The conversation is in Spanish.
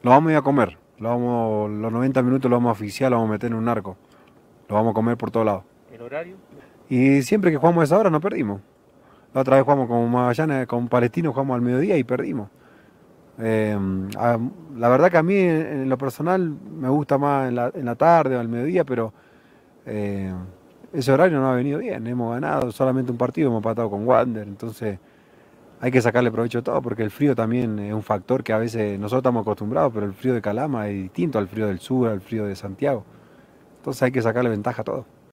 Lo vamos a ir a comer. Los 90 minutos lo vamos a asfixiar, lo vamos a meter en un arco. Lo vamos a comer por todos lados. ¿El horario? Y siempre que jugamos a esa hora no perdimos. La otra vez jugamos con Magallanes, con Palestino, jugamos al mediodía y perdimos. Eh, a- la verdad que a mí en lo personal me gusta más en la tarde o al mediodía, pero eh, ese horario no ha venido bien. Hemos ganado solamente un partido, hemos empatado con Wander, entonces hay que sacarle provecho a todo porque el frío también es un factor que a veces nosotros estamos acostumbrados, pero el frío de Calama es distinto al frío del sur, al frío de Santiago. Entonces hay que sacarle ventaja a todo.